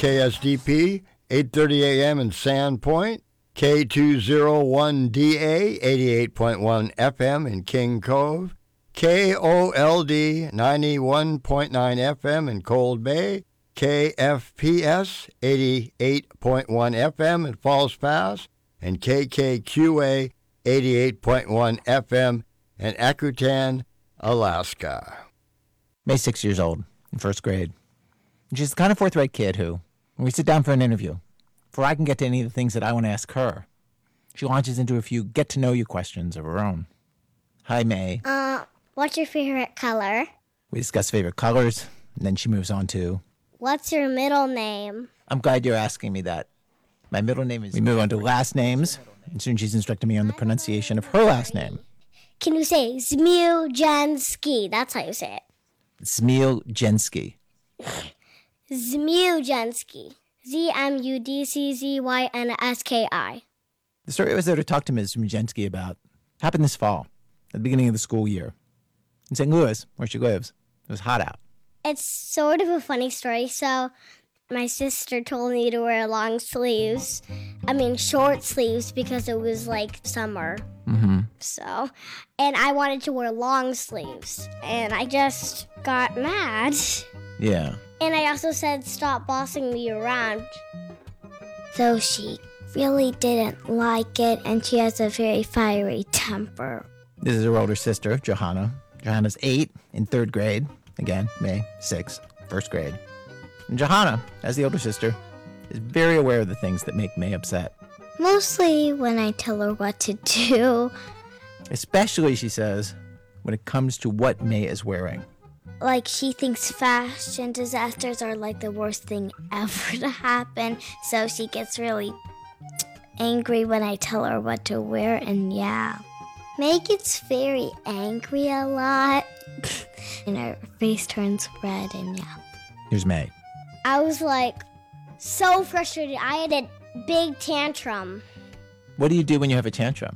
KSDP, 8:30 a.m. in Sandpoint, K201DA, 88.1 FM in King Cove, KOLD, 91.9 FM in Cold Bay, KFPS, 88.1 FM in Falls Pass, and KKQA, 88.1 FM in Akutan, Alaska. May's 6 years old, in first grade. And she's the kind of forthright kid who, when we sit down for an interview, before I can get to any of the things that I want to ask her, she launches into a few get-to-know-you questions of her own. Hi, May. What's your favorite color? We discuss favorite colors, and then she moves on to... What's your middle name? I'm glad you're asking me that. My middle name is... We move on to last names, and soon she's instructing me on the pronunciation of her last name. Can you say Zmieljanski? That's how you say it. Zmieljanski. Zmieljanski. Zmudczynski. The story I was there to talk to Ms. Zmieljanski about happened this fall, at the beginning of the school year. In St. Louis, where she lives, it was hot out. It's sort of a funny story. So my sister told me to wear short sleeves because it was like summer. Mm-hmm. So, and I wanted to wear long sleeves, and I just got mad. Yeah. And I also said, stop bossing me around. So she really didn't like it, and she has a very fiery temper. This is her older sister, Johanna. Johanna's 8 in 3rd grade. Again, May, 6, first grade. And Johanna, as the older sister, is very aware of the things that make May upset. Mostly when I tell her what to do. Especially, she says, when it comes to what May is wearing. Like, she thinks fashion disasters are like the worst thing ever to happen, so she gets really angry when I tell her what to wear, and yeah. May gets very angry a lot, and her face turns red, and yeah. Here's May. I was like so frustrated. I had a big tantrum. What do you do when you have a tantrum?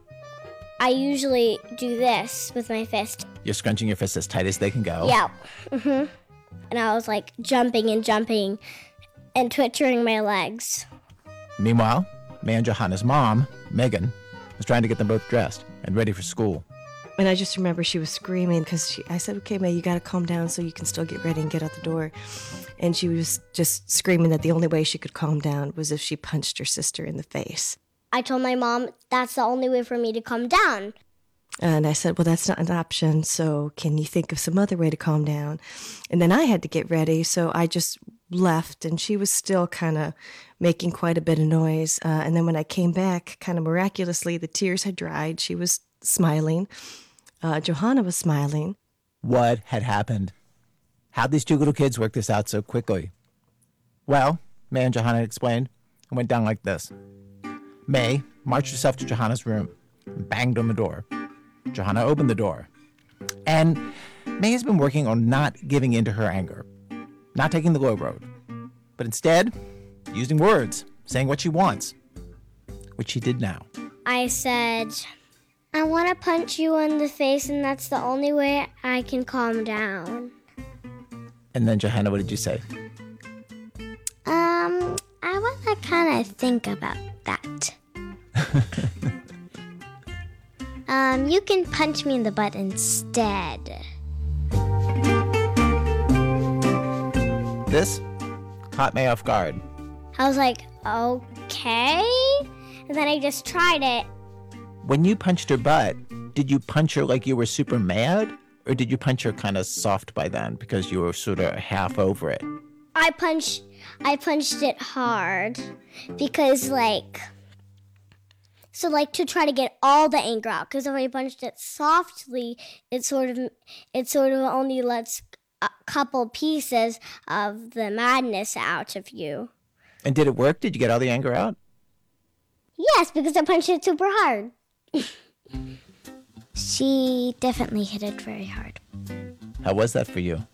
I usually do this with my fist. You're scrunching your fists as tight as they can go. Yeah. Mm-hmm. And I was like jumping and twitching my legs. Meanwhile, May and Johanna's mom, Megan, was trying to get them both dressed and ready for school. And I just remember she was screaming because I said, okay, May, you got to calm down so you can still get ready and get out the door. And she was just screaming that the only way she could calm down was if she punched her sister in the face. I told my mom that's the only way for me to calm down. And I said, well, that's not an option, so can you think of some other way to calm down? And then I had to get ready, so I just left, and she was still kind of making quite a bit of noise. And then when I came back, kind of miraculously, the tears had dried. She was smiling. Johanna was smiling. What had happened? How'd these two little kids work this out so quickly? Well, May and Johanna explained. It went down like this. May marched herself to Johanna's room and banged on the door. Johanna opened the door. And May has been working on not giving in to her anger, not taking the low road, but instead using words, saying what she wants, which she did now. I said, I want to punch you in the face, and that's the only way I can calm down. And then, Johanna, what did you say? I want to kind of think about that. You can punch me in the butt instead. This caught May off guard. I was like, okay. And then I just tried it. When you punched her butt, did you punch her like you were super mad? Or did you punch her kind of soft by then because you were sort of half over it? I punched it hard because to try to get all the anger out, because if I punched it softly, it sort of only lets a couple pieces of the madness out of you. And did it work? Did you get all the anger out? Yes, because I punched it super hard. She definitely hit it very hard. How was that for you?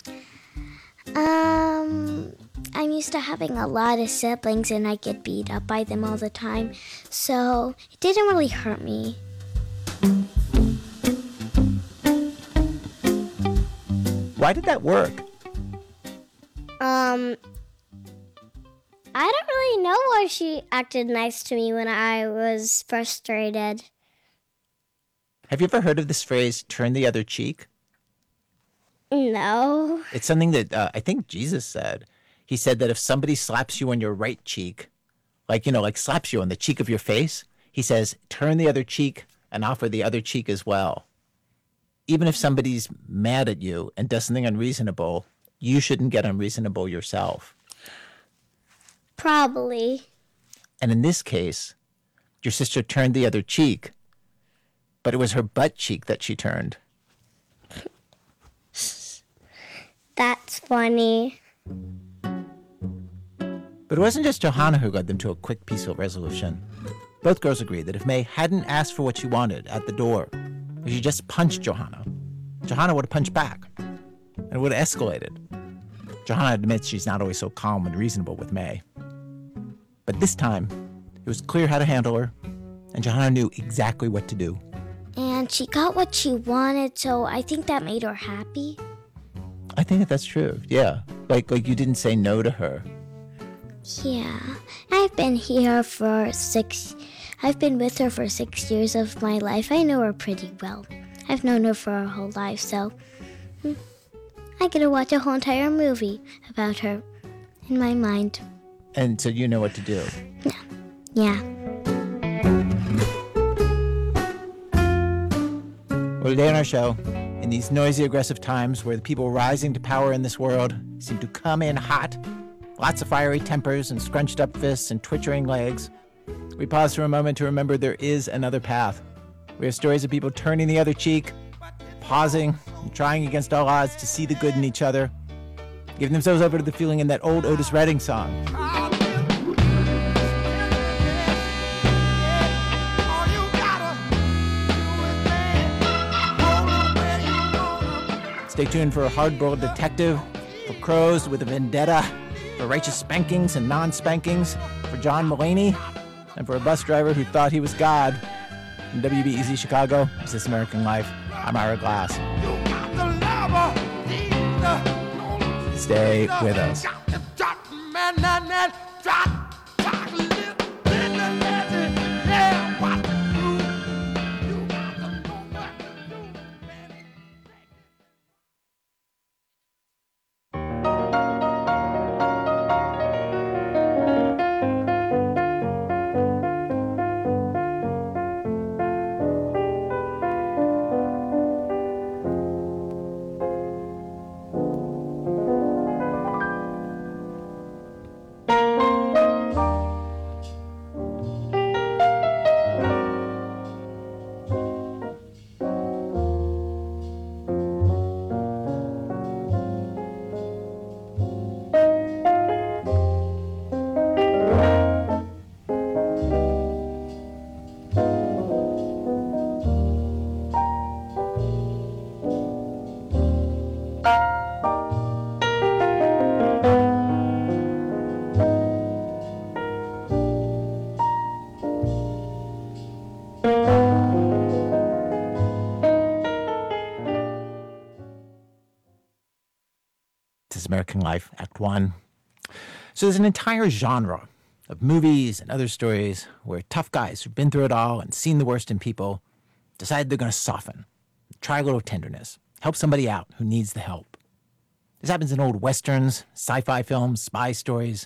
I'm used to having a lot of siblings and I get beat up by them all the time, so it didn't really hurt me. Why did that work? I don't really know why she acted nice to me when I was frustrated. Have you ever heard of this phrase, turn the other cheek? No. It's something that I think Jesus said. He said that if somebody slaps you on your right cheek, like slaps you on the cheek of your face, he says, turn the other cheek and offer the other cheek as well. Even if somebody's mad at you and does something unreasonable, you shouldn't get unreasonable yourself. Probably. And in this case, your sister turned the other cheek, but it was her butt cheek that she turned. That's funny. But it wasn't just Johanna who led them to a quick, peaceful resolution. Both girls agreed that if May hadn't asked for what she wanted at the door, if she just punched Johanna, Johanna would have punched back, and it would have escalated. Johanna admits she's not always so calm and reasonable with May. But this time, it was clear how to handle her, and Johanna knew exactly what to do. And she got what she wanted, so I think that made her happy. I think that's true, yeah. Like you didn't say no to her. Yeah. I've been with her for 6 years of my life. I know her pretty well. I've known her for her whole life, so I get to watch a whole entire movie about her in my mind. And so you know what to do. Yeah. Well, today on our show, in these noisy, aggressive times where the people rising to power in this world seem to come in hot, lots of fiery tempers and scrunched up fists and twitching legs, we pause for a moment to remember there is another path. We have stories of people turning the other cheek, pausing, and trying against all odds to see the good in each other, giving themselves over to the feeling in that old Otis Redding song. Stay tuned for a hard-boiled detective, for crows with a vendetta, for righteous spankings and non-spankings, for John Mulaney, and for a bus driver who thought he was God. From WBEZ Chicago, it's This American Life. I'm Ira Glass. Stay with us. American Life, Act 1. So there's an entire genre of movies and other stories where tough guys who've been through it all and seen the worst in people decide they're going to soften, try a little tenderness, help somebody out who needs the help. This happens in old westerns, sci-fi films, spy stories.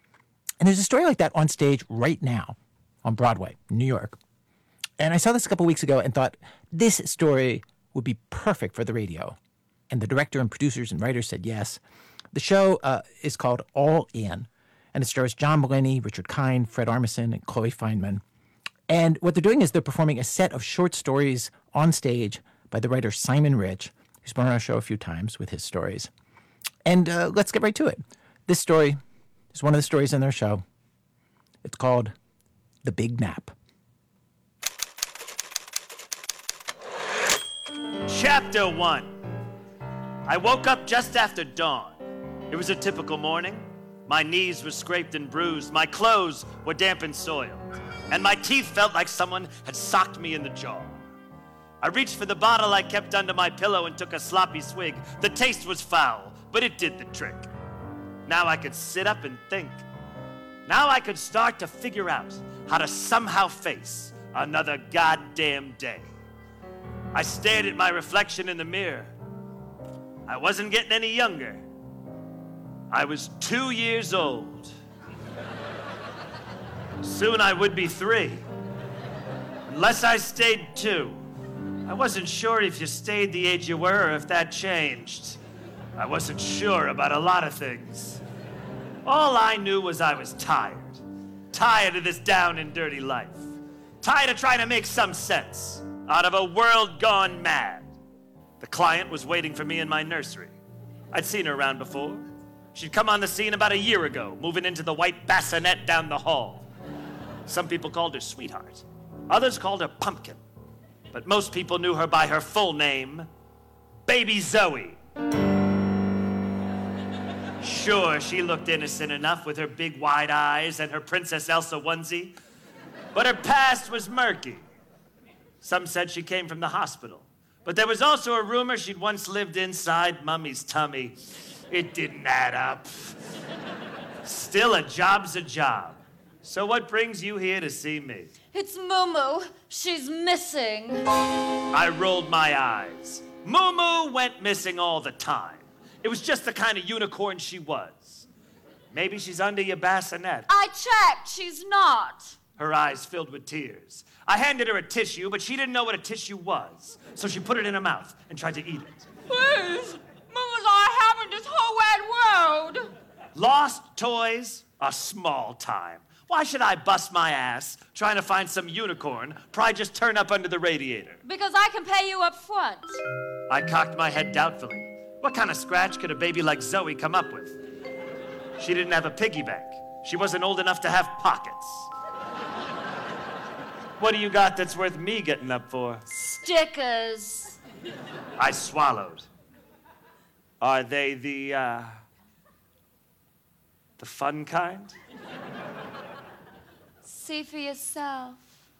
And there's a story like that on stage right now on Broadway, in New York. And I saw this a couple weeks ago and thought this story would be perfect for the radio. And the director and producers and writers said yes. The show is called All In, and it stars John Mulaney, Richard Kind, Fred Armisen, and Chloe Fineman. And what they're doing is they're performing a set of short stories on stage by the writer Simon Rich, who's been on our show a few times with his stories. And let's get right to it. This story is one of the stories in their show. It's called The Big Nap. Chapter 1. I woke up just after dawn. It was a typical morning. My knees were scraped and bruised, my clothes were damp and soiled, and my teeth felt like someone had socked me in the jaw. I reached for the bottle I kept under my pillow and took a sloppy swig. The taste was foul, but it did the trick. Now I could sit up and think. Now I could start to figure out how to somehow face another goddamn day. I stared at my reflection in the mirror. I wasn't getting any younger. I was 2 years old. Soon I would be 3. Unless I stayed 2. I wasn't sure if you stayed the age you were or if that changed. I wasn't sure about a lot of things. All I knew was I was tired. Tired of this down and dirty life. Tired of trying to make some sense out of a world gone mad. The client was waiting for me in my nursery. I'd seen her around before. She'd come on the scene about a year ago, moving into the white bassinet down the hall. Some people called her Sweetheart. Others called her Pumpkin. But most people knew her by her full name, Baby Zoe. Sure, she looked innocent enough with her big wide eyes and her Princess Elsa onesie, but her past was murky. Some said she came from the hospital, but there was also a rumor she'd once lived inside Mummy's tummy. It didn't add up. Still, a job's a job. So what brings you here to see me? It's Mumu. She's missing. I rolled my eyes. Mumu went missing all the time. It was just the kind of unicorn she was. Maybe she's under your bassinet. I checked. She's not. Her eyes filled with tears. I handed her a tissue, but she didn't know what a tissue was. So she put it in her mouth and tried to eat it. Please. Mumu's all having this whole wide world. Lost toys are small time. Why should I bust my ass trying to find some unicorn, probably just turn up under the radiator? Because I can pay you up front. I cocked my head doubtfully. What kind of scratch could a baby like Zoe come up with? She didn't have a piggy bank. She wasn't old enough to have pockets. What do you got that's worth me getting up for? Stickers. I swallowed. Are they the fun kind? See for yourself.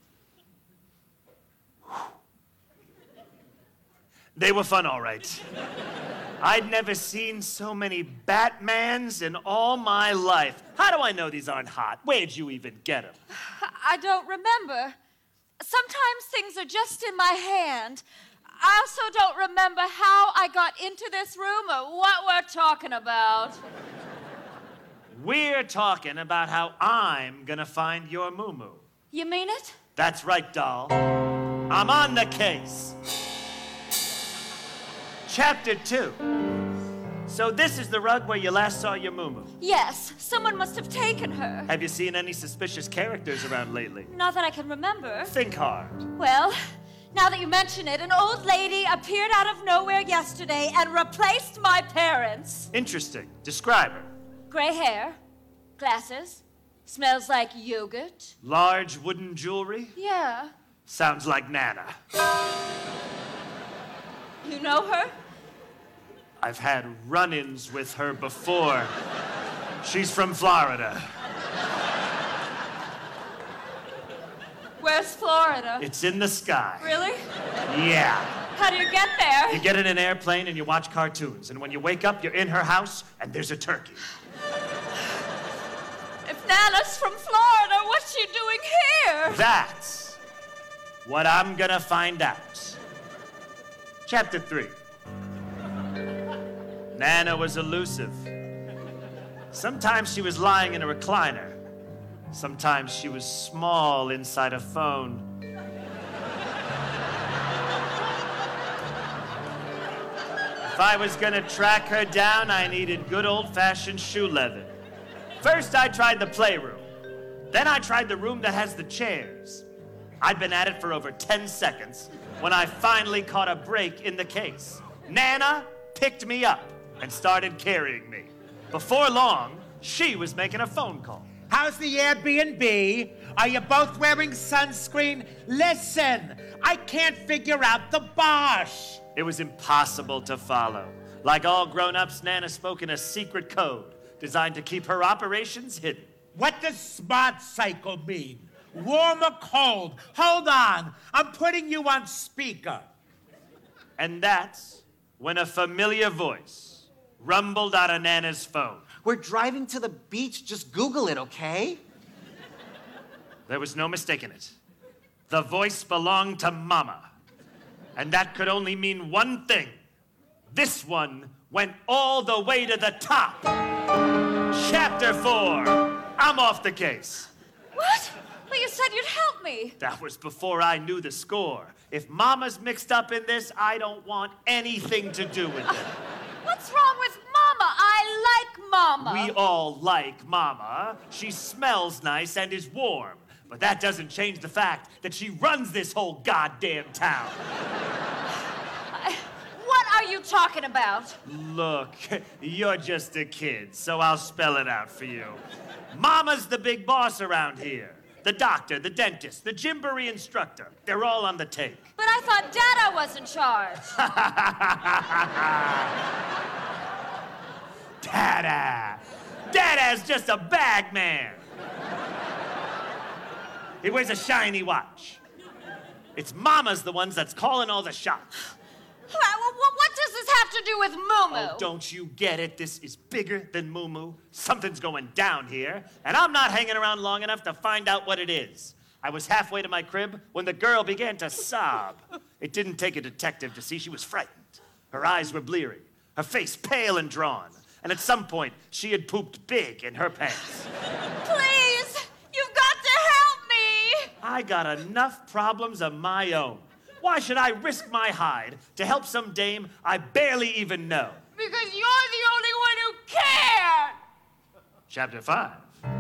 They were fun, all right. I'd never seen so many Batmans in all my life. How do I know these aren't hot? Where'd you even get them? I don't remember. Sometimes things are just in my hand. I also don't remember how I got into this room or what we're talking about. We're talking about how I'm gonna find your Mumu. You mean it? That's right, doll. I'm on the case. Chapter 2. So this is the rug where you last saw your Mumu. Yes, someone must have taken her. Have you seen any suspicious characters around lately? Not that I can remember. Think hard. Well, now that you mention it, an old lady appeared out of nowhere yesterday and replaced my parents. Interesting. Describe her. Gray hair, glasses, smells like yogurt. Large wooden jewelry? Yeah. Sounds like Nana. You know her? I've had run-ins with her before. She's from Florida. Where's Florida? It's in the sky. Really? Yeah. How do you get there? You get in an airplane and you watch cartoons, and when you wake up, you're in her house, and there's a turkey. If Nana's from Florida, what's she doing here? That's what I'm gonna find out. Chapter 3. Nana was elusive. Sometimes she was lying in a recliner. Sometimes she was small inside a phone. If I was gonna track her down, I needed good old-fashioned shoe leather. First, I tried the playroom. Then I tried the room that has the chairs. I'd been at it for over 10 seconds when I finally caught a break in the case. Nana picked me up and started carrying me. Before long, she was making a phone call. How's the Airbnb? Are you both wearing sunscreen? Listen, I can't figure out the Bosch. It was impossible to follow. Like all grown-ups, Nana spoke in a secret code designed to keep her operations hidden. What does smart cycle mean? Warm or cold? Hold on, I'm putting you on speaker. And that's when a familiar voice rumbled out of Nana's phone. We're driving to the beach. Just Google it, okay? There was no mistaking it. The voice belonged to Mama. And that could only mean one thing. This one went all the way to the top. Chapter 4. I'm off the case. What? Well, you said you'd help me. That was before I knew the score. If Mama's mixed up in this, I don't want anything to do with it. What's wrong with Mama? I like Mama. We all like Mama. She smells nice and is warm. But that doesn't change the fact that she runs this whole goddamn town. What are you talking about? Look, you're just a kid, so I'll spell it out for you. Mama's the big boss around here. The doctor, the dentist, the gymboree instructor. They're all on the take. But I thought Dada was in charge. Dada! Dada's just a bag man. He wears a shiny watch. It's Mama's the ones that's calling all the shots. What does this have to do with Moo-Moo? Oh, don't you get it? This is bigger than Moo-Moo. Something's going down here, and I'm not hanging around long enough to find out what it is. I was halfway to my crib when the girl began to sob. It didn't take a detective to see she was frightened. Her eyes were bleary, her face pale and drawn, and at some point, she had pooped big in her pants. Please, you've got to help me. I got enough problems of my own. Why should I risk my hide to help some dame I barely even know? Because you're the only one who cares. Chapter 5.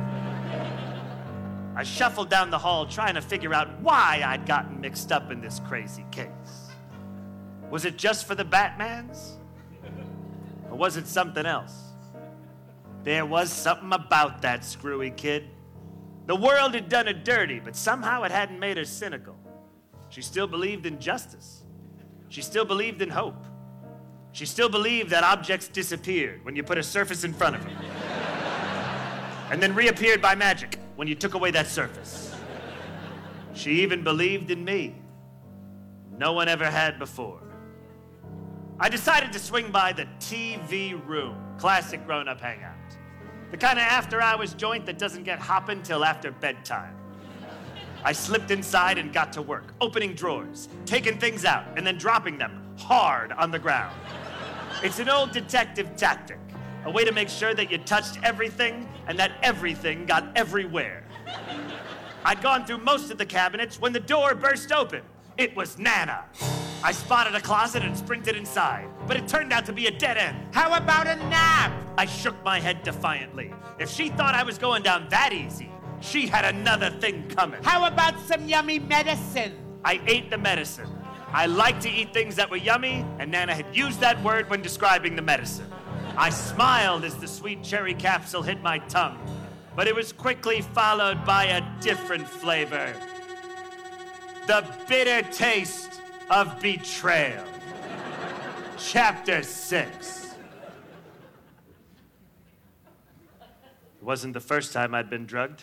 I shuffled down the hall trying to figure out why I'd gotten mixed up in this crazy case. Was it just for the Batmans? Or was it something else? There was something about that screwy kid. The world had done her dirty, but somehow it hadn't made her cynical. She still believed in justice. She still believed in hope. She still believed that objects disappeared when you put a surface in front of them. And then reappeared by magic when you took away that surface. She even believed in me. No one ever had before. I decided to swing by the TV room, classic grown-up hangout. The kind of after-hours joint that doesn't get hopping till after bedtime. I slipped inside and got to work, opening drawers, taking things out, and then dropping them hard on the ground. It's an old detective tactic, a way to make sure that you touched everything and that everything got everywhere. I'd gone through most of the cabinets when the door burst open. It was Nana. I spotted a closet and sprinted inside, but it turned out to be a dead end. How about a nap? I shook my head defiantly. If she thought I was going down that easy, she had another thing coming. How about some yummy medicine? I ate the medicine. I like to eat things that were yummy, and Nana had used that word when describing the medicine. I smiled as the sweet cherry capsule hit my tongue, but it was quickly followed by a different flavor. The bitter taste of betrayal. Chapter 6. It wasn't the first time I'd been drugged.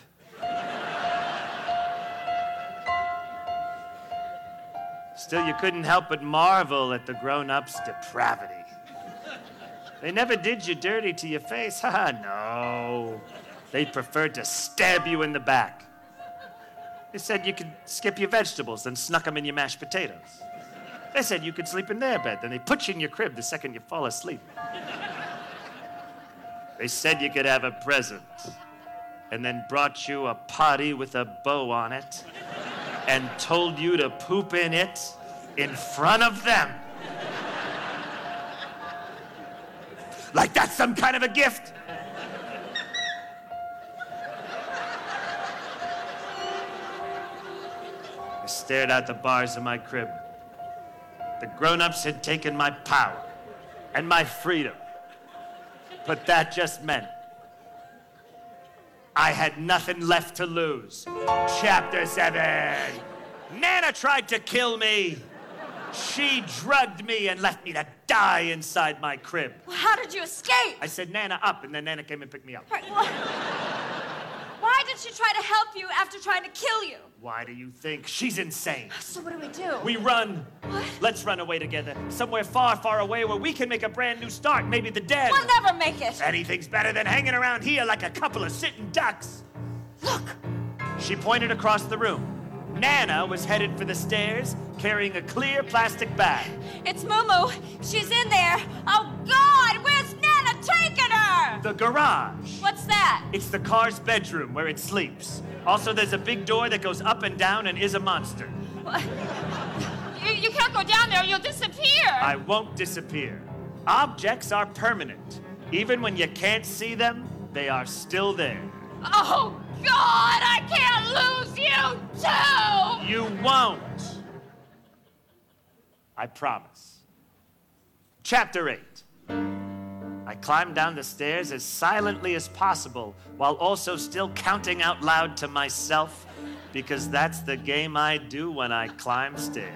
Still, you couldn't help but marvel at the grown-ups' depravity. They never did you dirty to your face. No. They preferred to stab you in the back. They said you could skip your vegetables and snuck them in your mashed potatoes. They said you could sleep in their bed, then they put you in your crib the second you fall asleep. They said you could have a present, and then brought you a potty with a bow on it, and told you to poop in it in front of them. Like that's some kind of a gift? I stared out the bars of my crib. The grown-ups had taken my power and my freedom. But that just meant I had nothing left to lose. Chapter 7. Nana tried to kill me. She drugged me and left me to die inside my crib. Well, how did you escape? I said, Nana, up, and then Nana came and picked me up. Right, well, why did she try to help you after trying to kill you? Why do you think? She's insane. So what do we do? We run. What? Let's run away together. Somewhere far, far away where we can make a brand new start. Maybe the dead. We'll never make it. Anything's better than hanging around here like a couple of sitting ducks. Look. She pointed across the room. Nana was headed for the stairs, carrying a clear plastic bag. It's Moo. She's in there. Oh, God! Where's Nana taking her? The garage. What's that? It's the car's bedroom where it sleeps. Also, there's a big door that goes up and down and is a monster. What? You can't go down there. You'll disappear. I won't disappear. Objects are permanent. Even when you can't see them, they are still there. Oh, God! I can't lose you, too! You won't. I promise. Chapter 8. I climbed down the stairs as silently as possible while also still counting out loud to myself because that's the game I do when I climb stairs.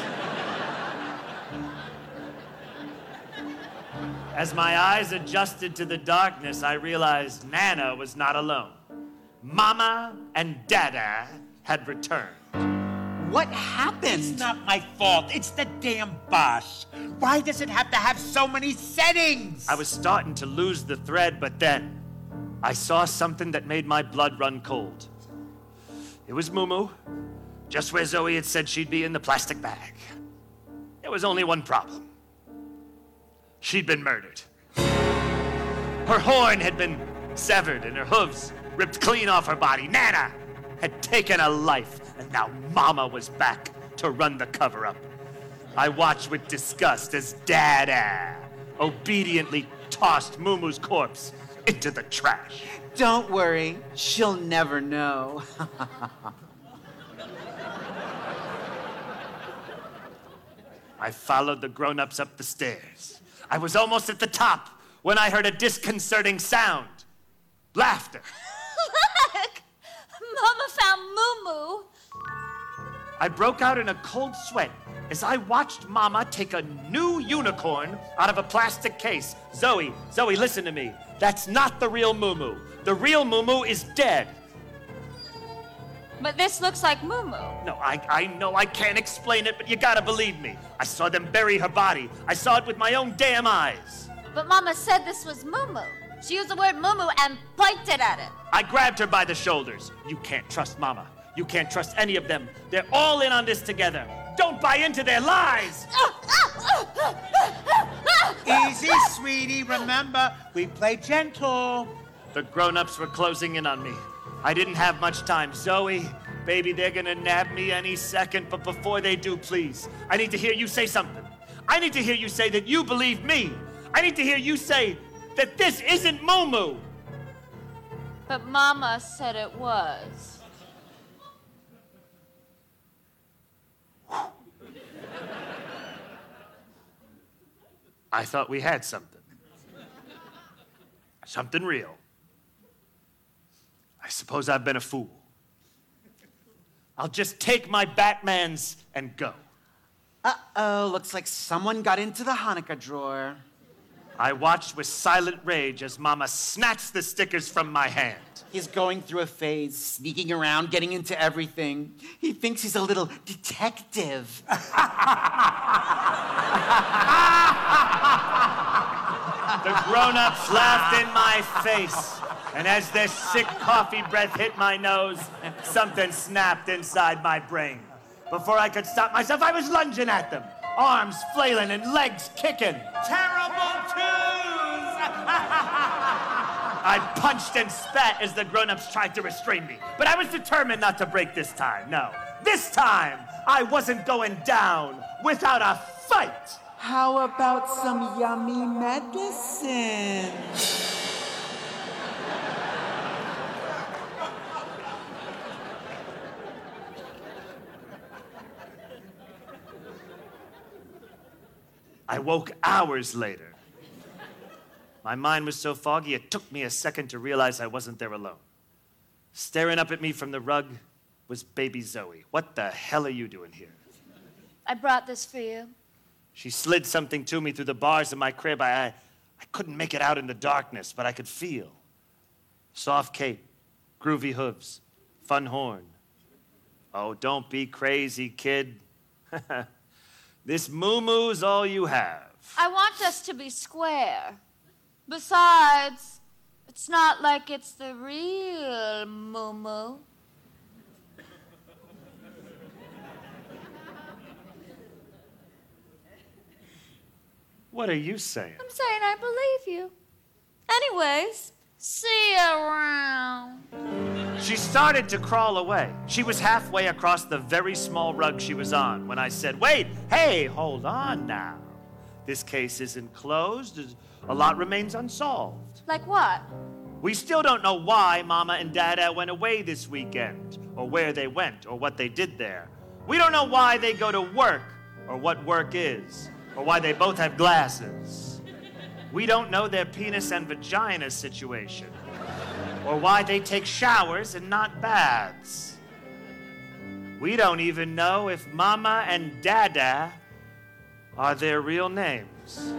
As my eyes adjusted to the darkness, I realized Nana was not alone. Mama and Dada had returned. What happened? It's not my fault. It's the damn bus. Why does it have to have so many settings? I was starting to lose the thread, but then I saw something that made my blood run cold. It was Moo, just where Zoe had said she'd be in the plastic bag. There was only one problem. She'd been murdered. Her horn had been severed and her hooves ripped clean off her body. Nana had taken a life, and now Mama was back to run the cover-up. I watched with disgust as Dada obediently tossed Moomoo's corpse into the trash. Don't worry, she'll never know. I followed the grown-ups up the stairs. I was almost at the top when I heard a disconcerting sound. Laughter. Look! Mama found Moo. I broke out in a cold sweat as I watched Mama take a new unicorn out of a plastic case. Zoe, listen to me. That's not the real Moo. The real Moo is dead. But this looks like Moo. No, I know I can't explain it, but you gotta believe me. I saw them bury her body. I saw it with my own damn eyes. But Mama said this was Moo. She used the word Moo and pointed at it. I grabbed her by the shoulders. You can't trust Mama. You can't trust any of them. They're all in on this together. Don't buy into their lies. Easy, sweetie. Remember, we play gentle. The grown-ups were closing in on me. I didn't have much time. Zoe, baby, they're gonna nab me any second, but before they do, please, I need to hear you say something. I need to hear you say that you believe me. I need to hear you say that this isn't Moo. But Mama said it was. I thought we had something. Something real. I suppose I've been a fool. I'll just take my Batmans and go. Uh-oh, looks like someone got into the Hanukkah drawer. I watched with silent rage as Mama snatched the stickers from my hand. He's going through a phase, sneaking around, getting into everything. He thinks he's a little detective. The grown-ups laughed in my face, and as their sick coffee breath hit my nose, something snapped inside my brain. Before I could stop myself, I was lunging at them, arms flailing and legs kicking. Terrible twos! I punched and spat as the grown-ups tried to restrain me, but I was determined not to break this time. No, this time I wasn't going down without a fight. How about some yummy medicine? I woke hours later. My mind was so foggy, it took me a second to realize I wasn't there alone. Staring up at me from the rug was baby Zoe. What the hell are you doing here? I brought this for you. She slid something to me through the bars of my crib. I couldn't make it out in the darkness, but I could feel. Soft cape, groovy hooves, fun horn. Oh, don't be crazy, kid. This moo-moo's all you have. I want us to be square. Besides, it's not like it's the real moo-moo. What are you saying? I'm saying I believe you. Anyways, see you around. She started to crawl away. She was halfway across the very small rug she was on when I said, wait, hey, hold on now. This case isn't closed. A lot remains unsolved. Like what? We still don't know why Mama and Dada went away this weekend, or where they went, or what they did there. We don't know why they go to work, or what work is, or why they both have glasses. We don't know their penis and vagina situation, or why they take showers and not baths. We don't even know if Mama and Dada are their real names.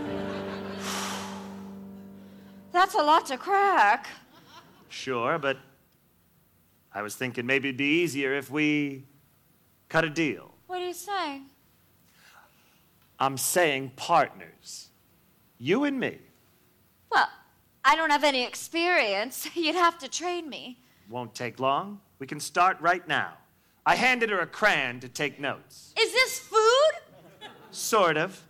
That's a lot to crack. Sure, but I was thinking maybe it'd be easier if we cut a deal. What are you saying? I'm saying partners. You and me. Well, I don't have any experience. You'd have to train me. Won't take long. We can start right now. I handed her a crayon to take notes. Is this food? Sort of.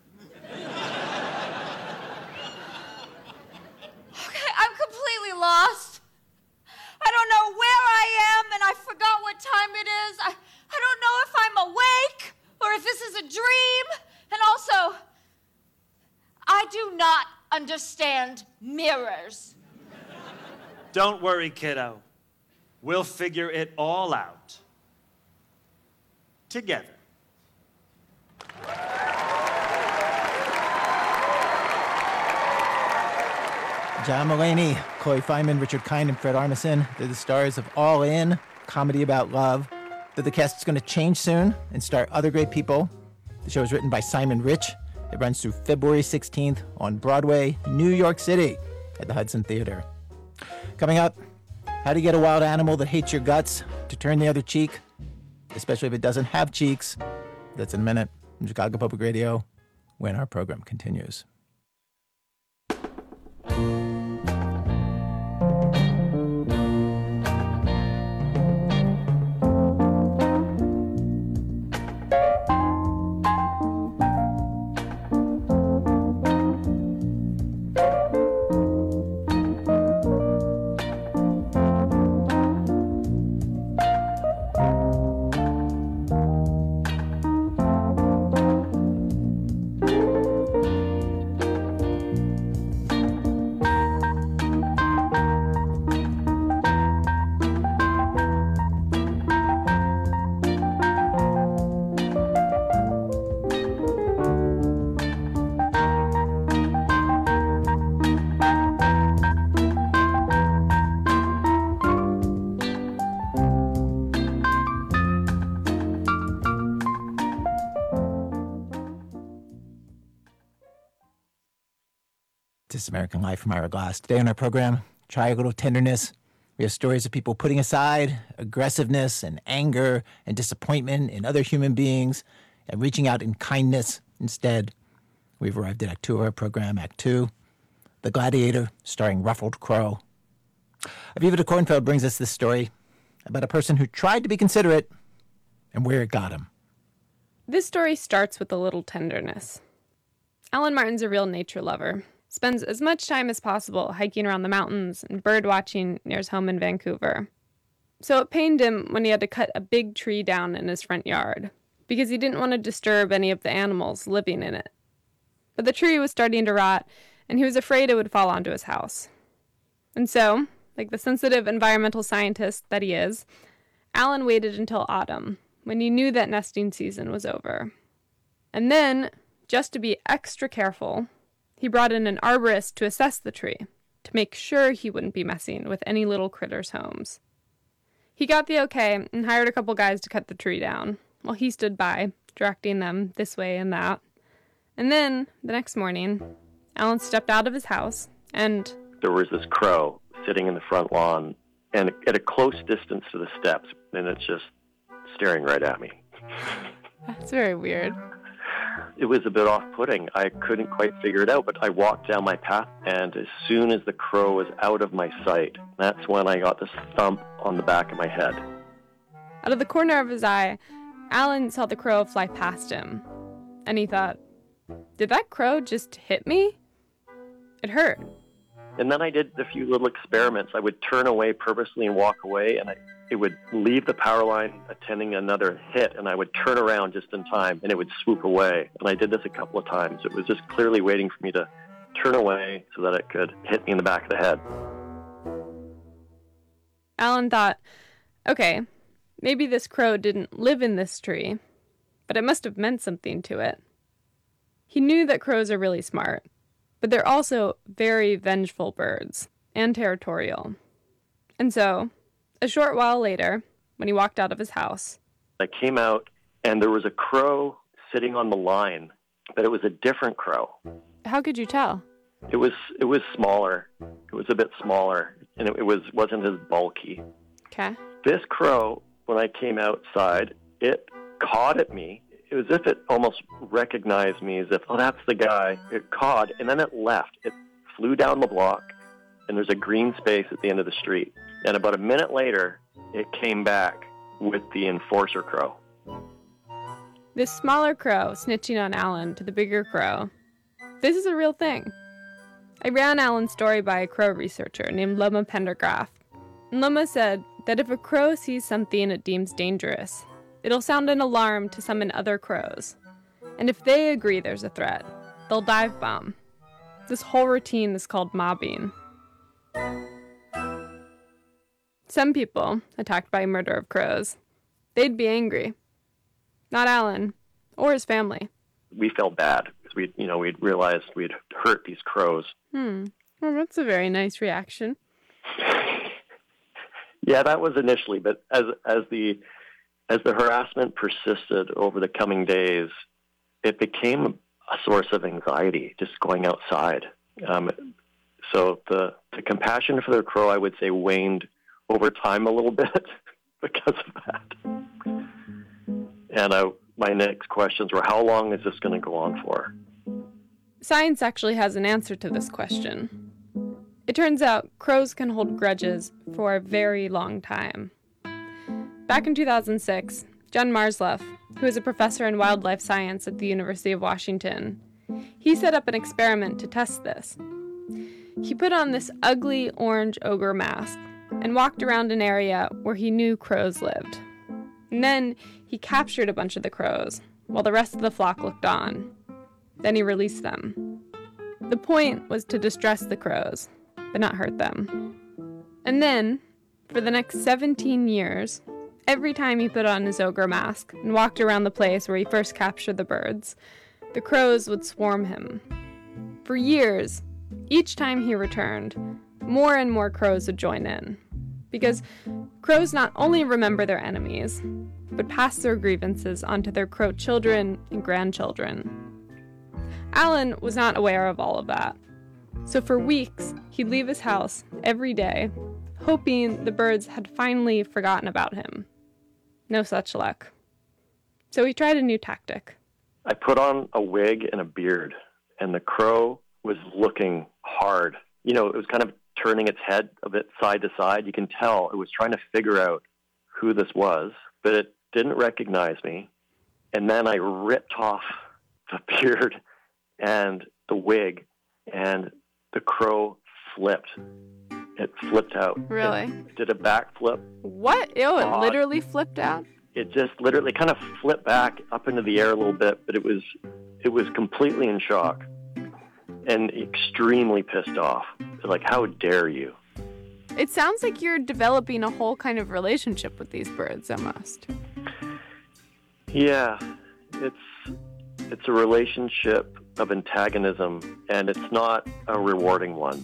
Okay, I'm completely lost. I don't know where I am, and I forgot what time it is. I don't know if I'm awake or if this is a dream. And also, I do not understand mirrors. Don't worry, kiddo. We'll figure it all out. Together. John Mulaney, Chloe Fineman, Richard Kind, and Fred Armisen. They're the stars of All In, comedy about love. Though the cast is going to change soon and star other great people. The show is written by Simon Rich. It runs through February 16th on Broadway, New York City, at the Hudson Theater. Coming up, how to get a wild animal that hates your guts to turn the other cheek, especially if it doesn't have cheeks. That's in a minute from Chicago Public Radio when our program continues. This is American Life from Ira Glass. Today on our program, Triangle of Tenderness. We have stories of people putting aside aggressiveness and anger and disappointment in other human beings and reaching out in kindness instead. We've arrived at Act 2 of our program, Act 2, The Gladiator, starring Ruffled Crow. Aviva de Kornfeld brings us this story about a person who tried to be considerate and where it got him. This story starts with a little tenderness. Alan Martin's a real nature lover. Spends as much time as possible hiking around the mountains and bird watching near his home in Vancouver. So it pained him when he had to cut a big tree down in his front yard, because he didn't want to disturb any of the animals living in it. But the tree was starting to rot, and he was afraid it would fall onto his house. And so, like the sensitive environmental scientist that he is, Alan waited until autumn, when he knew that nesting season was over. And then, just to be extra careful, he brought in an arborist to assess the tree, to make sure he wouldn't be messing with any little critters' homes. He got the okay and hired a couple guys to cut the tree down, while he stood by, directing them this way and that. And then, the next morning, Alan stepped out of his house, and there was this crow sitting in the front lawn, and at a close distance to the steps, and it's just staring right at me. That's very weird. It was a bit off-putting. I couldn't quite figure it out, but I walked down my path, and as soon as the crow was out of my sight, that's when I got this thump on the back of my head. Out of the corner of his eye, Alan saw the crow fly past him, and he thought, did that crow just hit me? It hurt. And then I did a few little experiments. I would turn away purposely and walk away, and it would leave the power line attending another hit, and I would turn around just in time, and it would swoop away. And I did this a couple of times. It was just clearly waiting for me to turn away so that it could hit me in the back of the head. Alan thought, okay, maybe this crow didn't live in this tree, but it must have meant something to it. He knew that crows are really smart, but they're also very vengeful birds and territorial. And so, a short while later, when he walked out of his house, I came out, and there was a crow sitting on the line, but it was a different crow. How could you tell? It was smaller. It was a bit smaller, and it wasn't as bulky. Okay. This crow, when I came outside, it cawed at me. It was as if it almost recognized me, as if, oh, that's the guy. It cawed, and then it left. It flew down the block, and there's a green space at the end of the street. And about a minute later, it came back with the enforcer crow. This smaller crow snitching on Alan to the bigger crow. This is a real thing. I ran Alan's story by a crow researcher named Loma Pendergraft. And Loma said that if a crow sees something it deems dangerous, it'll sound an alarm to summon other crows. And if they agree there's a threat, they'll dive bomb. This whole routine is called mobbing. Some people, attacked by a murder of crows, they'd be angry. Not Alan, or his family. We felt bad because we'd realized we'd hurt these crows. Well, that's a very nice reaction. Yeah, that was initially, but as the harassment persisted over the coming days, it became a source of anxiety, just going outside. So the compassion for the crow, I would say, waned over time a little bit because of that. And my next questions were, how long is this going to go on for? Science actually has an answer to this question. It turns out crows can hold grudges for a very long time. Back in 2006, John Marsleff, who is a professor in wildlife science at the University of Washington, he set up an experiment to test this. He put on this ugly orange ogre mask and walked around an area where he knew crows lived. And then he captured a bunch of the crows while the rest of the flock looked on. Then he released them. The point was to distress the crows, but not hurt them. And then, for the next 17 years, every time he put on his ogre mask and walked around the place where he first captured the birds, the crows would swarm him. For years, each time he returned, more and more crows would join in. Because crows not only remember their enemies, but pass their grievances onto their crow children and grandchildren. Alan was not aware of all of that. So for weeks, he'd leave his house every day, hoping the birds had finally forgotten about him. No such luck. So he tried a new tactic. I put on a wig and a beard, and the crow was looking hard. It was kind of turning its head a bit side to side. You can tell it was trying to figure out who this was, but it didn't recognize me. And then I ripped off the beard and the wig, and the crow flipped. It flipped out. Really? It did a backflip. What? Ew, it literally flipped out? It just literally kind of flipped back up into the air a little bit, but it was completely in shock and extremely pissed off. Like, how dare you? It sounds like you're developing a whole kind of relationship with these birds, almost. Yeah, it's a relationship of antagonism, and it's not a rewarding one.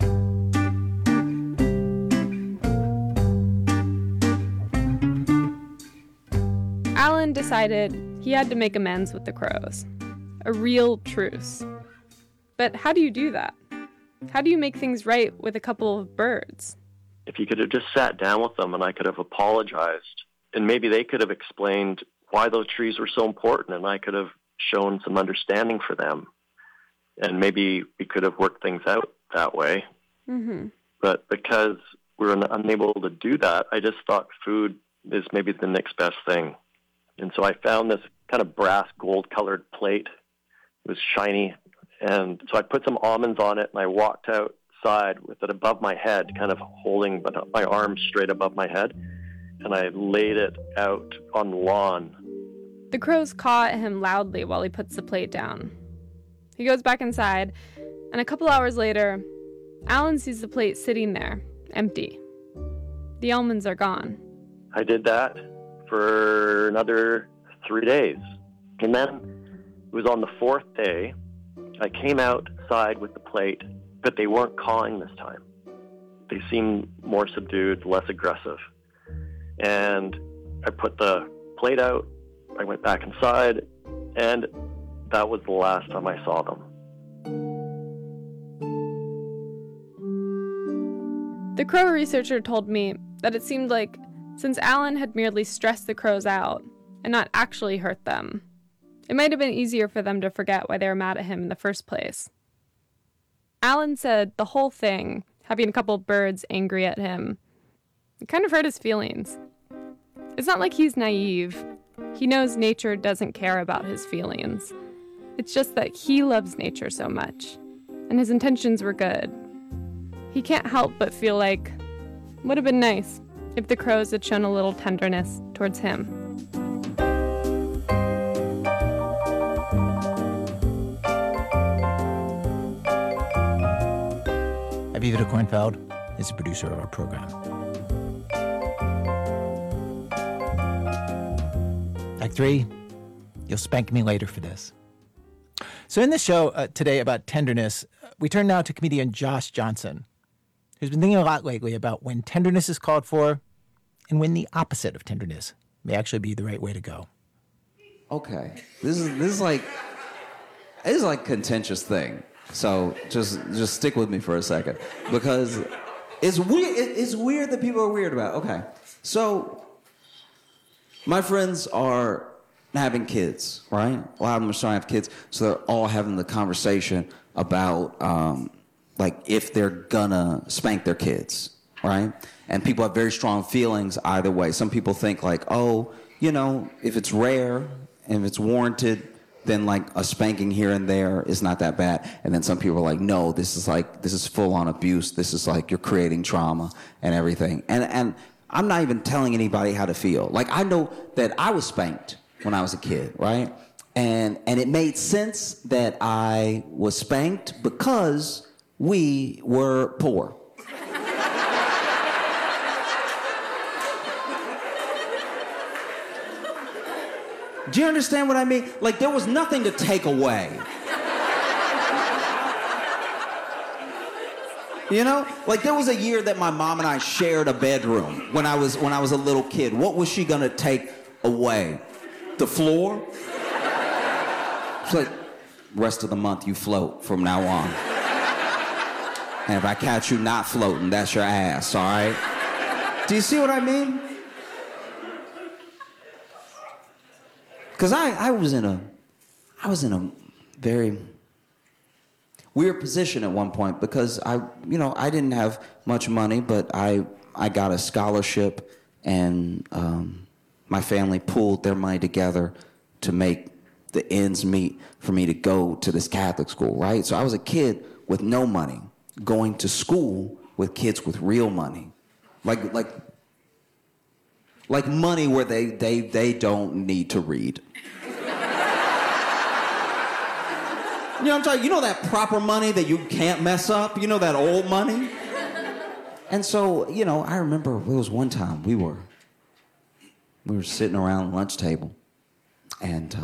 Alan decided he had to make amends with the crows. A real truce. But how do you do that? How do you make things right with a couple of birds? If you could have just sat down with them and I could have apologized, And maybe they could have explained why those trees were so important, and I could have shown some understanding for them. And maybe we could have worked things out that way. Mm-hmm. But because we were unable to do that, I just thought food is maybe the next best thing. And so I found this kind of brass gold-colored plate. It was shiny. And so I put some almonds on it, and I walked outside with it above my head, kind of holding my arms straight above my head. And I laid it out on the lawn. The crows caw at him loudly while he puts the plate down. He goes back inside, and a couple hours later, Alan sees the plate sitting there, empty. The almonds are gone. I did that for another 3 days. And then it was on the fourth day, I came outside with the plate, but they weren't cawing this time. They seemed more subdued, less aggressive. And I put the plate out, I went back inside, and that was the last time I saw them. The crow researcher told me that it seemed like since Alan had merely stressed the crows out and not actually hurt them, it might have been easier for them to forget why they were mad at him in the first place. Alan said the whole thing, having a couple birds angry at him, it kind of hurt his feelings. It's not like he's naive. He knows nature doesn't care about his feelings. It's just that he loves nature so much, and his intentions were good. He can't help but feel like it would have been nice if the crows had shown a little tenderness towards him. Aviva de Kornfeld is the producer of our program. Act 3, you'll spank me later for this. So in this show today about tenderness, we turn now to comedian Josh Johnson, who's been thinking a lot lately about when tenderness is called for and when the opposite of tenderness may actually be the right way to go. Okay, this is like contentious thing. So just stick with me for a second, because it's weird. It's weird that people are weird about it. Okay, so my friends are having kids, right? A lot of them are starting to have kids, so they're all having the conversation about like if they're gonna spank their kids, right? And people have very strong feelings either way. Some people think like, oh, you know, if it's rare and if it's warranted, then like a spanking here and there is not that bad. And then some people are like, no, this is full on abuse. This is like you're creating trauma and everything. And I'm not even telling anybody how to feel. Like I know that I was spanked when I was a kid, right? And it made sense that I was spanked because we were poor. Do you understand what I mean? Like, there was nothing to take away. You know? Like, there was a year that my mom and I shared a bedroom when I was a little kid. What was she gonna take away? The floor? It's like, rest of the month you float from now on. And if I catch you not floating, that's your ass, all right? Do you see what I mean? Because I was in a very weird position at one point because I didn't have much money, but I got a scholarship, and my family pooled their money together to make the ends meet for me to go to this Catholic school, right? So I was a kid with no money going to school with kids with real money, like money where they don't need to read. You know what I'm talking? You know that proper money that you can't mess up? You know that old money? And so, you know, I remember there was one time we were sitting around the lunch table, and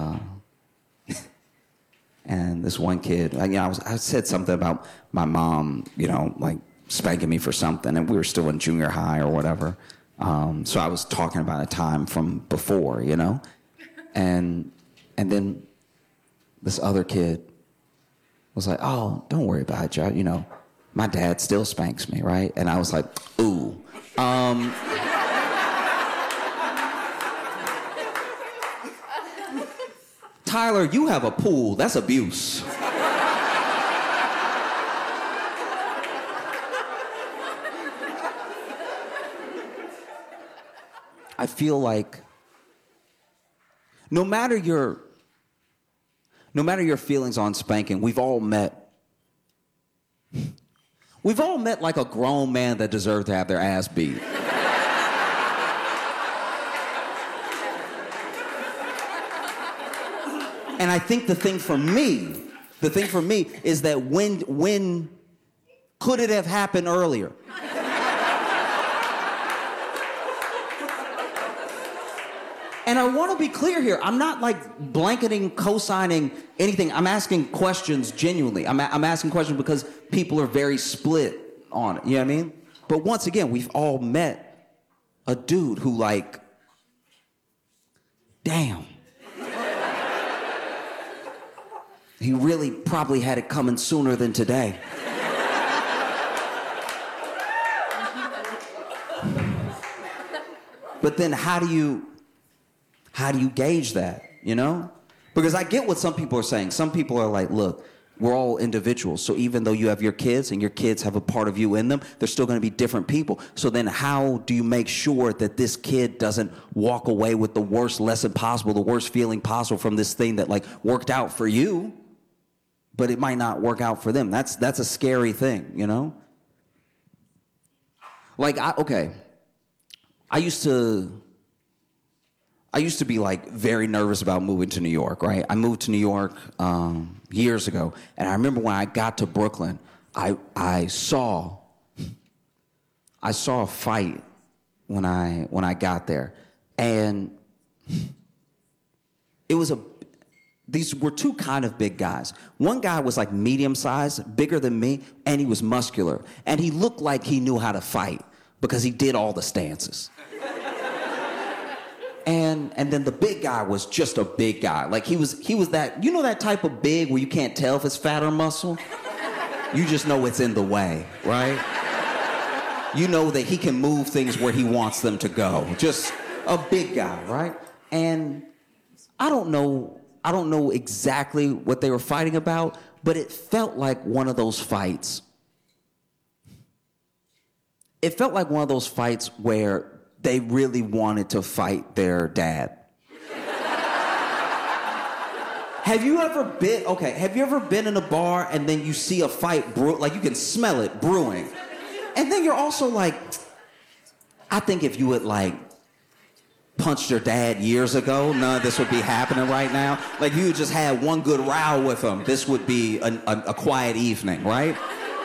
and this one kid, I said something about my mom, you know, like spanking me for something, and we were still in junior high or whatever. So I was talking about a time from before, you know, and then this other kid was like, oh, don't worry about it, Joe. You know, my dad still spanks me, right? And I was like, ooh. Tyler, you have a pool. That's abuse. I feel like no matter your feelings on spanking, we've all met like a grown man that deserved to have their ass beat. And I think the thing for me is that when could it have happened earlier? And I want to be clear here. I'm not like blanketing, co-signing anything. I'm asking questions genuinely. I'm asking questions because people are very split on it. You know what I mean? But once again, we've all met a dude who like, damn. He really probably had it coming sooner than today. But then how do you gauge that, you know? Because I get what some people are saying. Some people are like, look, we're all individuals. So even though you have your kids and your kids have a part of you in them, they're still going to be different people. So then how do you make sure that this kid doesn't walk away with the worst lesson possible, the worst feeling possible from this thing that like worked out for you, but it might not work out for them? That's a scary thing, you know? Like, I used to be like very nervous about moving to New York, right? I moved to New York years ago, and I remember when I got to Brooklyn, I saw a fight when I got there, and these were two kind of big guys. One guy was like medium sized, bigger than me, and he was muscular, and he looked like he knew how to fight because he did all the stances. And then the big guy was just a big guy. Like he was that, you know that type of big where you can't tell if it's fat or muscle? You just know it's in the way, right? You know that he can move things where he wants them to go. Just a big guy, right? And I don't know exactly what they were fighting about, but it felt like one of those fights. It felt like one of those fights where they really wanted to fight their dad. Have you ever been in a bar and then you see a fight like you can smell it brewing? And then you're also like, I think if you would like punched your dad years ago, none of this would be happening right now. Like you just had one good row with him, this would be a quiet evening, right?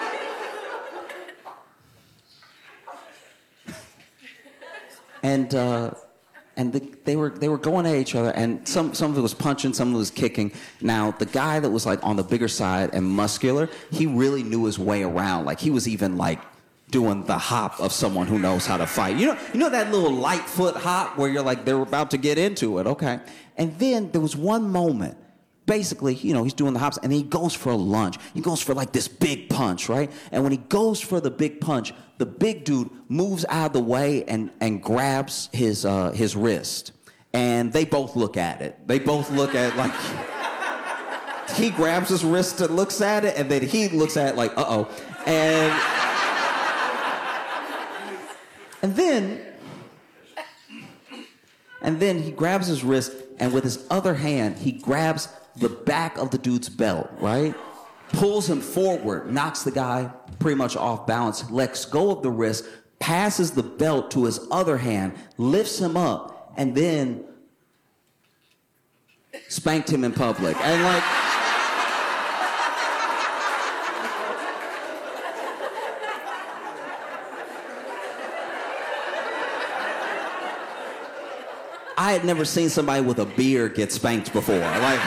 And they were going at each other, and some of it was punching, some of it was kicking. Now, the guy that was like on the bigger side and muscular, he really knew his way around. Like he was even like doing the hop of someone who knows how to fight. You know that little light foot hop where you're like, they're about to get into it, okay? And then there was one moment, basically, he's doing the hops, and then he goes for a lunge. He goes for like this big punch, right? And when he goes for the big punch, the big dude moves out of the way and grabs his wrist. And they both look at it. They both look at like, he grabs his wrist and looks at it, and then he looks at it like, uh-oh. And then he grabs his wrist, and with his other hand, he grabs the back of the dude's belt, right? Pulls him forward, knocks the guy pretty much off balance, lets go of the wrist, passes the belt to his other hand, lifts him up, and then spanked him in public. And like, I had never seen somebody with a beard get spanked before. Like,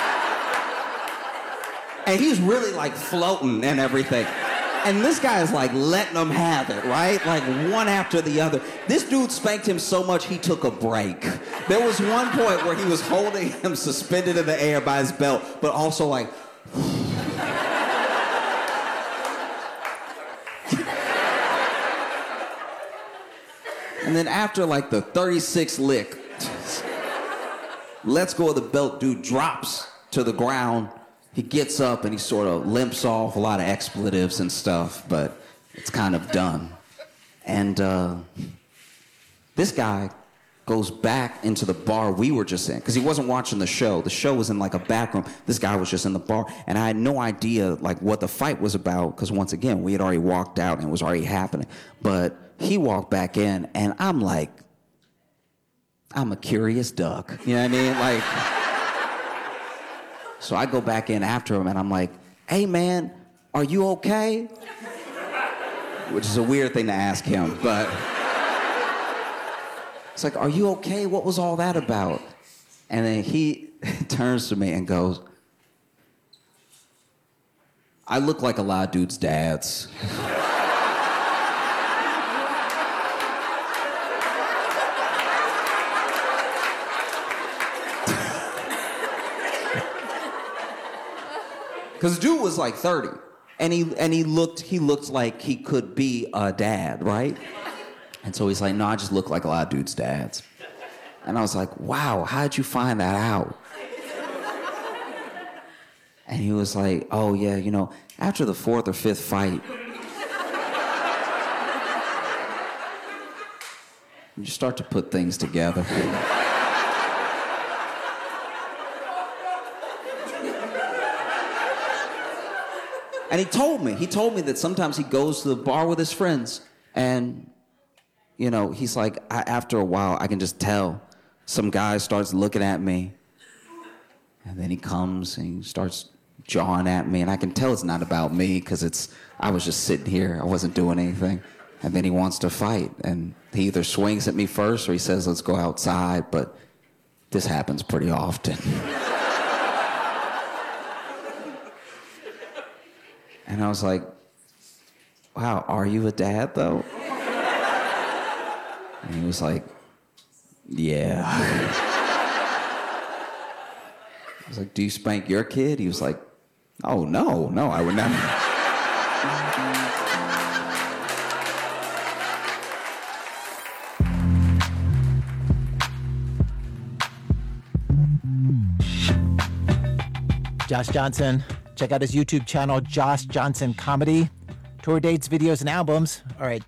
and he's really like floating and everything. And this guy is like letting them have it, right? Like one after the other. This dude spanked him so much he took a break. There was one point where he was holding him suspended in the air by his belt, but also like, and then after like the 36th lick, lets go of the belt. Dude drops to the ground. He gets up and he sort of limps off, a lot of expletives and stuff, but it's kind of done. And this guy goes back into the bar we were just in, because he wasn't watching the show. The show was in like a back room. This guy was just in the bar, and I had no idea like what the fight was about, because once again, we had already walked out and it was already happening. But he walked back in, and I'm like, I'm a curious duck. You know what I mean? Like, so I go back in after him, and I'm like, hey man, are you okay? Which is a weird thing to ask him, but it's like, are you okay? What was all that about? And then he turns to me and goes, I look like a lot of dudes' dads. Because the dude was like 30, and he looked like he could be a dad, right? And so he's like, no, I just look like a lot of dudes' dads. And I was like, wow, how'd you find that out? And he was like, oh yeah, you know, after the fourth or fifth fight, you start to put things together. And he told me that sometimes he goes to the bar with his friends, and, you know, he's like, after a while, I can just tell some guy starts looking at me, and then he comes and he starts jawing at me, and I can tell it's not about me, because I was just sitting here, I wasn't doing anything, and then he wants to fight, and he either swings at me first, or he says, let's go outside, but this happens pretty often. And I was like, wow, are you a dad, though? And he was like, yeah. I was like, do you spank your kid? He was like, oh, no, I would never. Josh Johnson. Check out his YouTube channel, Josh Johnson Comedy. Tour dates, videos, and albums are at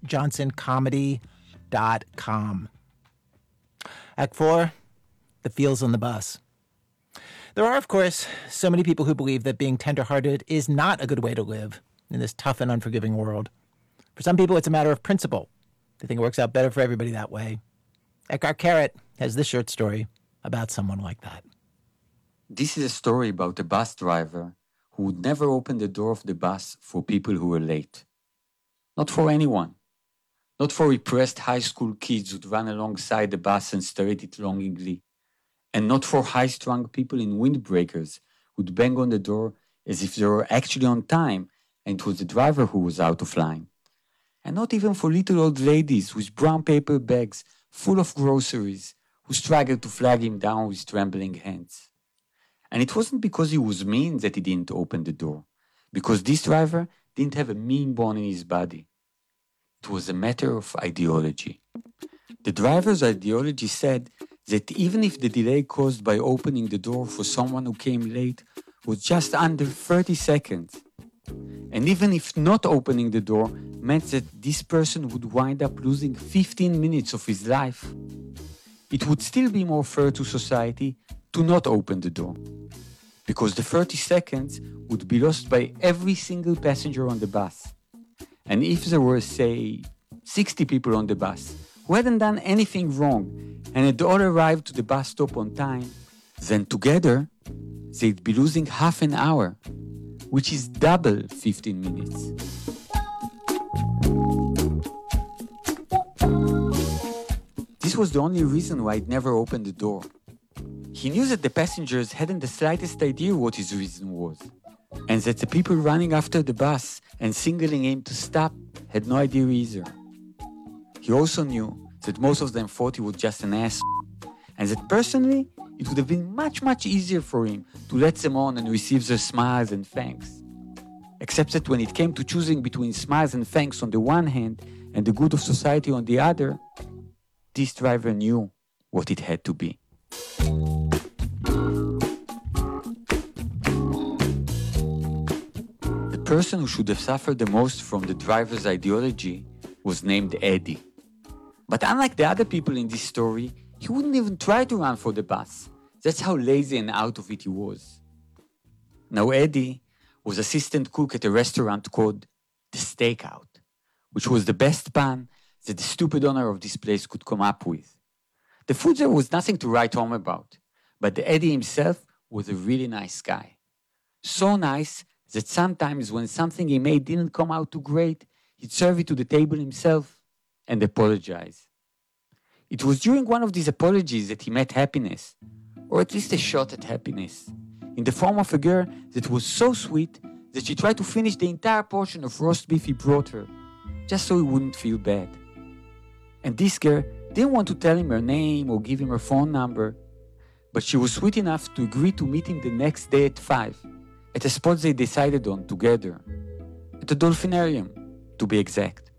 joshjohnsоncomedy.com. Act 4, the feels on the bus. There are, of course, so many people who believe that being tenderhearted is not a good way to live in this tough and unforgiving world. For some people, it's a matter of principle. They think it works out better for everybody that way. Eckhart Carrot has this short story about someone like that. This is a story about a bus driver who would never open the door of the bus for people who were late. Not for anyone. Not for repressed high school kids who'd run alongside the bus and stare at it longingly. And not for high-strung people in windbreakers who'd bang on the door as if they were actually on time and it was the driver who was out of line. And not even for little old ladies with brown paper bags full of groceries who struggled to flag him down with trembling hands. And it wasn't because he was mean that he didn't open the door, because this driver didn't have a mean bone in his body. It was a matter of ideology. The driver's ideology said that even if the delay caused by opening the door for someone who came late was just under 30 seconds, and even if not opening the door meant that this person would wind up losing 15 minutes of his life, it would still be more fair to society to not open the door, because the 30 seconds would be lost by every single passenger on the bus. And if there were, say, 60 people on the bus who hadn't done anything wrong and had all arrived to the bus stop on time, then together they'd be losing half an hour, which is double 15 minutes. This was the only reason why I'd never opened the door. He knew that the passengers hadn't the slightest idea what his reason was, and that the people running after the bus and signaling him to stop had no idea either. He also knew that most of them thought he was just an ass, and that personally, it would have been much, much easier for him to let them on and receive their smiles and thanks. Except that when it came to choosing between smiles and thanks on the one hand and the good of society on the other, this driver knew what it had to be. The person who should have suffered the most from the driver's ideology was named Eddie. But unlike the other people in this story, he wouldn't even try to run for the bus. That's how lazy and out of it he was. Now Eddie was assistant cook at a restaurant called The Stakeout, which was the best pun that the stupid owner of this place could come up with. The food there was nothing to write home about, but Eddie himself was a really nice guy. So nice that sometimes when something he made didn't come out too great, he'd serve it to the table himself and apologize. It was during one of these apologies that he met happiness, or at least a shot at happiness, in the form of a girl that was so sweet that she tried to finish the entire portion of roast beef he brought her, just so he wouldn't feel bad. And this girl didn't want to tell him her name or give him her phone number, but she was sweet enough to agree to meet him the next day at 5, at a spot they decided on together, at the Dolphinarium, to be exact.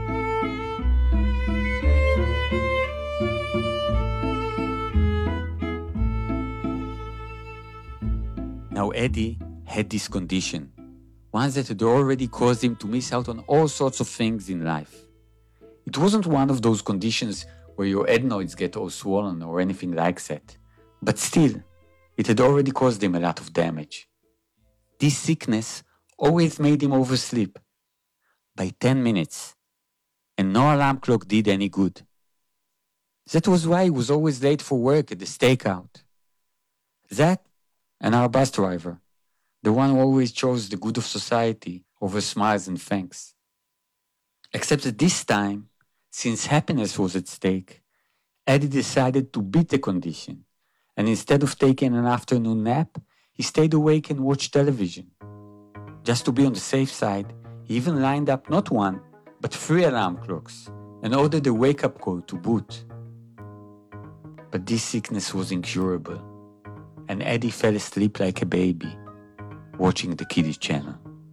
Now Eddie had this condition, one that had already caused him to miss out on all sorts of things in life. It wasn't one of those conditions where your adenoids get all swollen or anything like that, but still, it had already caused him a lot of damage. This sickness always made him oversleep by 10 minutes, and no alarm clock did any good. That was why he was always late for work at the Stakeout. That and our bus driver, the one who always chose the good of society over smiles and thanks. Except that this time, since happiness was at stake, Eddie decided to beat the condition, and instead of taking an afternoon nap, he stayed awake and watched television. Just to be on the safe side, he even lined up not 1, but 3 alarm clocks, and ordered a wake-up call to boot. But this sickness was incurable, and Eddie fell asleep like a baby, watching the Kiddie Channel.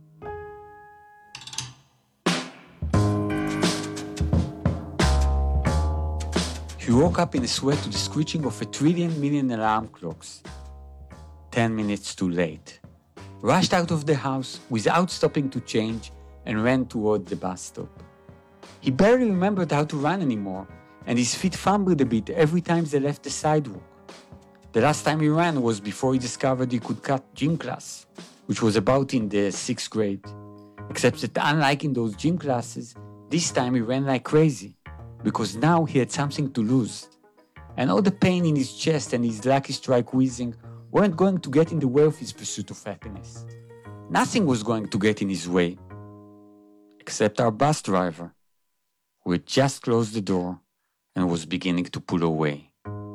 He woke up in a sweat to the screeching of 1 trillion million alarm clocks. 10 minutes too late. Rushed out of the house without stopping to change and ran toward the bus stop. He barely remembered how to run anymore, and his feet fumbled a bit every time they left the sidewalk. The last time he ran was before he discovered he could cut gym class, which was about in the 6th grade. Except that unlike in those gym classes, this time he ran like crazy, because now he had something to lose. And all the pain in his chest and his Lucky Strike wheezing weren't going to get in the way of his pursuit of happiness. Nothing was going to get in his way, except our bus driver, who had just closed the door and was beginning to pull away.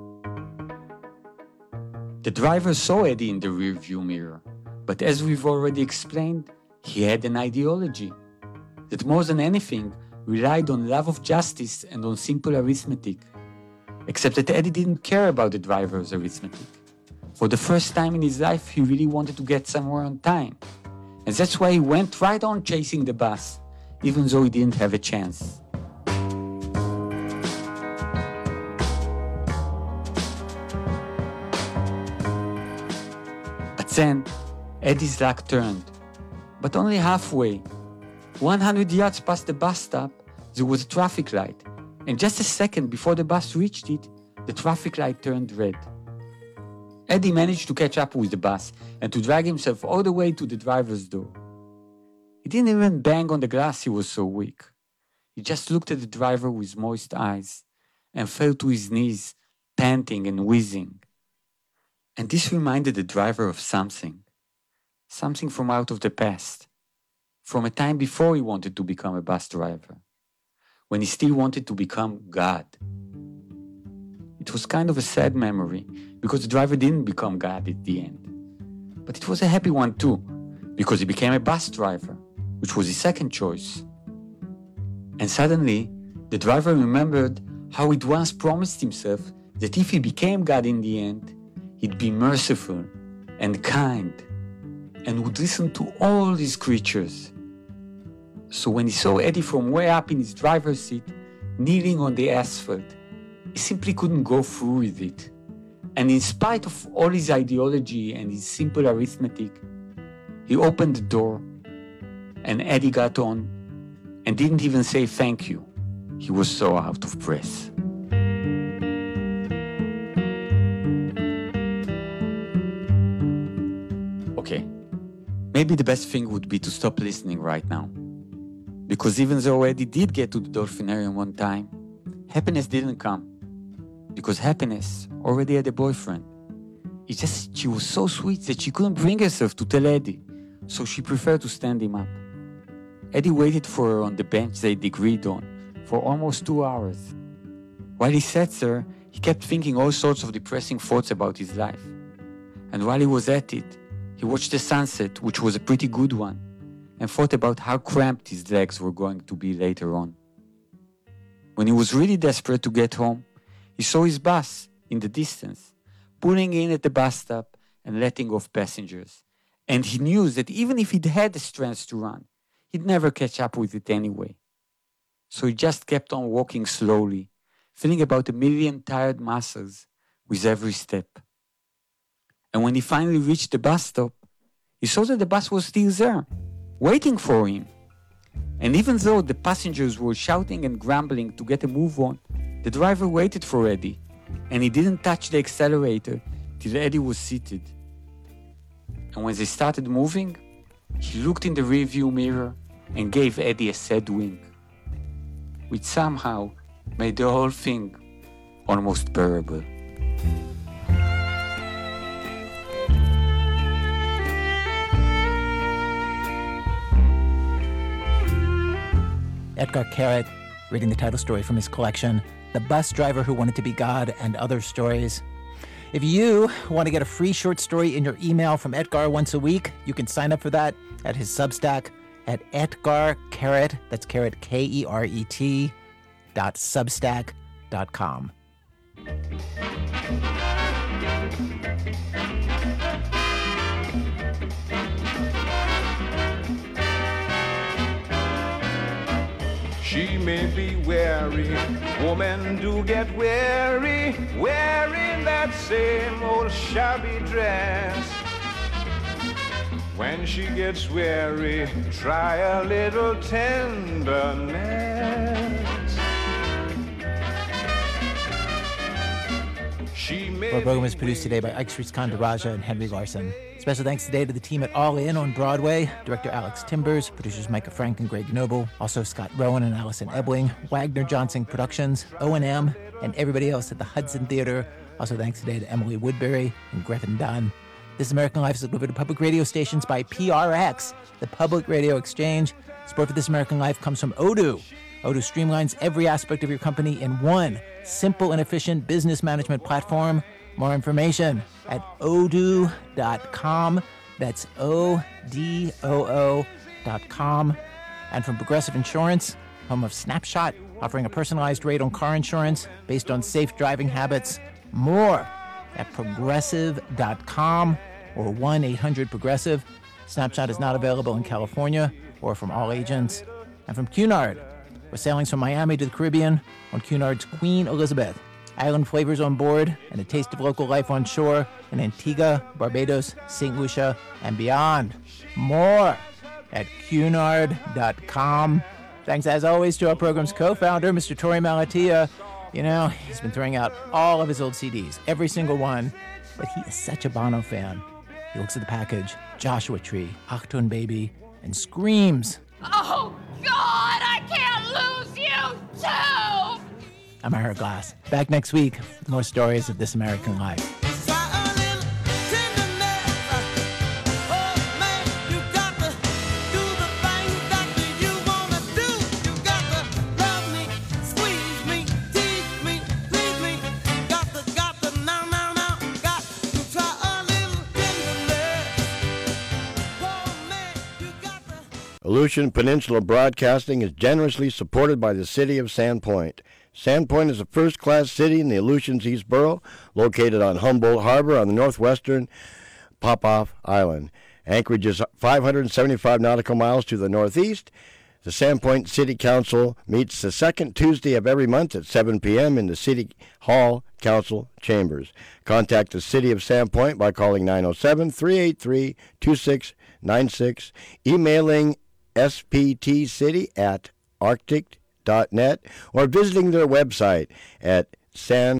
The driver saw Eddie in the rearview mirror, but as we've already explained, he had an ideology that more than anything relied on love of justice and on simple arithmetic. Except that Eddie didn't care about the driver's arithmetic. For the first time in his life, he really wanted to get somewhere on time. And that's why he went right on chasing the bus, even though he didn't have a chance. But then, Eddie's luck turned. But only halfway. 100 yards past the bus stop, there was a traffic light. And just a second before the bus reached it, the traffic light turned red. Eddie managed to catch up with the bus and to drag himself all the way to the driver's door. He didn't even bang on the glass, he was so weak. He just looked at the driver with moist eyes and fell to his knees, panting and wheezing. And this reminded the driver of something. Something from out of the past. From a time before he wanted to become a bus driver. When he still wanted to become God. It was kind of a sad memory, because the driver didn't become God at the end. But it was a happy one too, because he became a bus driver, which was his second choice. And suddenly, the driver remembered how he'd once promised himself that if he became God in the end, he'd be merciful and kind, and would listen to all his creatures. So when he saw Eddie from way up in his driver's seat, kneeling on the asphalt, he simply couldn't go through with it. And in spite of all his ideology and his simple arithmetic, he opened the door and Eddie got on and didn't even say thank you. He was so out of breath. Okay, maybe the best thing would be to stop listening right now. Because even though Eddie did get to the dolphinarium one time, happiness didn't come. Because happiness already had a boyfriend. It's just she was so sweet that she couldn't bring herself to tell Eddie, so she preferred to stand him up. Eddie waited for her on the bench they'd agreed on for almost 2 hours. While he sat there, he kept thinking all sorts of depressing thoughts about his life. And while he was at it, he watched the sunset, which was a pretty good one, and thought about how cramped his legs were going to be later on. When he was really desperate to get home, he saw his bus in the distance, pulling in at the bus stop and letting off passengers. And he knew that even if he'd had the strength to run, he'd never catch up with it anyway. So he just kept on walking slowly, feeling about 1 million tired muscles with every step. And when he finally reached the bus stop, he saw that the bus was still there, waiting for him. And even though the passengers were shouting and grumbling to get a move on, the driver waited for Eddie, and he didn't touch the accelerator till Eddie was seated. And when they started moving, he looked in the rearview mirror and gave Eddie a sad wink, which somehow made the whole thing almost bearable. Etgar Keret, reading the title story from his collection, The Bus Driver Who Wanted to Be God and Other Stories. If you want to get a free short story in your email from Etgar once a week, you can sign up for that at his Substack at Etgar Keret, that's Keret, K-E-R-E-T, .substack.com. She may be weary, women do get weary, wearing that same old shabby dress. When she gets weary, try a little tenderness. Our program is produced today by Ike Sriskandaraja and Henry Larson. Special thanks today to the team at All In on Broadway, director Alex Timbers, producers Micah Frank and Greg Noble, also Scott Rowan and Allison Ebling, Wagner Johnson Productions, O&M, and everybody else at the Hudson Theater. Also thanks today to Emily Woodbury and Griffin Dunn. This American Life is delivered to public radio stations by PRX, the Public Radio Exchange. Support for This American Life comes from Odoo. Odoo streamlines every aspect of your company in one simple and efficient business management platform. More information at odoo.com. That's ODOO.com. And from Progressive Insurance, home of Snapshot, offering a personalized rate on car insurance based on safe driving habits. More at progressive.com or 1-800-PROGRESSIVE. Snapshot is not available in California or from all agents. And from Cunard, with sailings from Miami to the Caribbean on Cunard's Queen Elizabeth. Island flavors on board and a taste of local life on shore in Antigua, Barbados, St. Lucia, and beyond. More at cunard.com. Thanks, as always, to our program's co-founder, Mr. Torey Malatia. You know, he's been throwing out all of his old CDs, every single one, but he is such a Bono fan. He looks at the package, Joshua Tree, Achtung Baby, and screams. Oh, God, I can't lose you, too! I'm Ira Glass. Back next week with more stories of This American Life. Aleutian Peninsula Broadcasting is generously supported by the City of Sandpoint. Sandpoint is a first-class city in the Aleutians East Borough, located on Humboldt Harbor on the northwestern Popoff Island. Anchorage is 575 nautical miles to the northeast. The Sandpoint City Council meets the second Tuesday of every month at 7 p.m. in the City Hall Council Chambers. Contact the City of Sandpoint by calling 907-383-2696, emailing sptcity@arctic.net, or visiting their website at